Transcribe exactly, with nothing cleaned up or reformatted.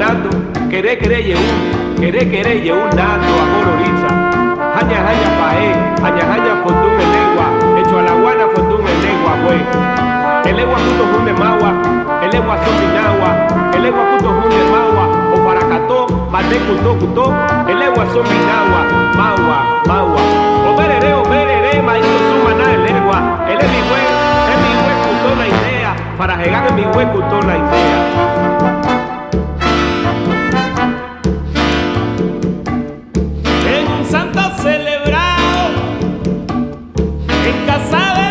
Fernando, queré, queré, ye un, queré, queré, ye un nato a coloriza. Haña, haña, pae, haña, haña, fortún en legua, hecho a la guana, fortún en legua, güey. El legua puto junde magua, el legua son minagua, el legua puto junde magua, o para cató, mate cutó, cutó, el legua son minagua, magua, magua. O perere, o perere, maíz suma na el legua, el es mi güey, es mi güey, cutó la idea, para llegar en mi güey, cutó la idea. En un santo celebrado, en casa de